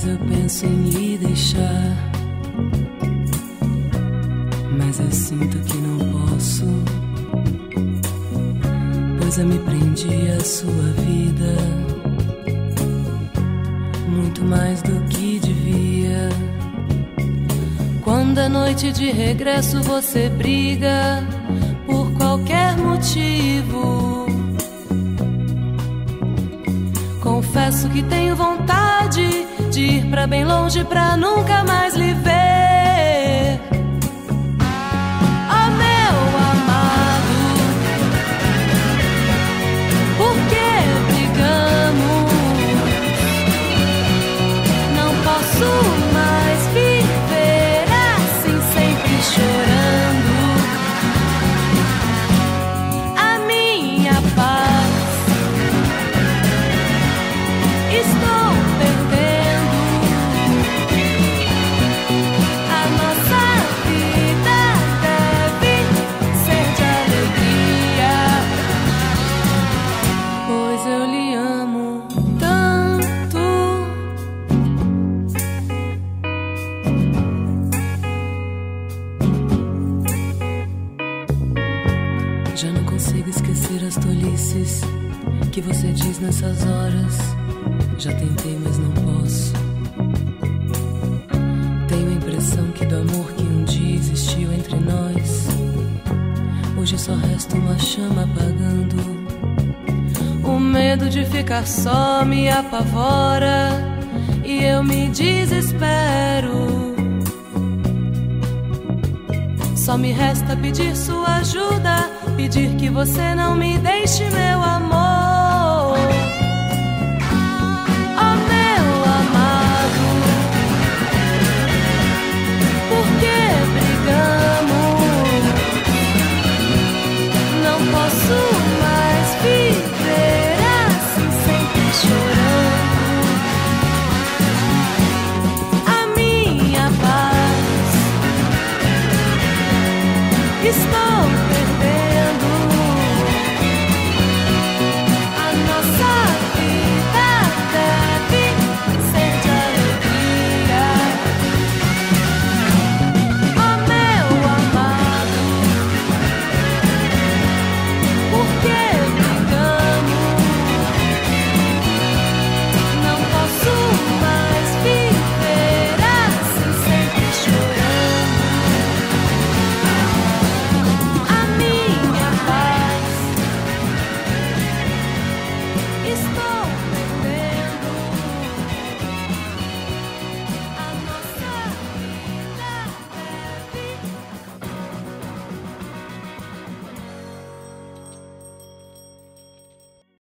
vezes eu penso em lhe deixar, mas eu sinto que não posso, pois eu me prendi à sua vida muito mais do que devia. Quando à noite de regresso você briga por qualquer motivo, confesso que tenho vontade de ir pra bem longe pra nunca mais lhe ver. Oh, meu amado, por que brigamos? Não posso mais viver assim, sempre chorando. A minha paz estou perdendo. A nossa vida deve ser de alegria, pois eu lhe amo tanto. Já não consigo esquecer as tolices que você diz nessas horas. Já tentei, mas não posso. Tenho a impressão que do amor que um dia existiu entre nós, hoje só resta uma chama apagando. O medo de ficar só me apavora e eu me desespero. Só me resta pedir sua ajuda, pedir que você não me deixe, meu amor.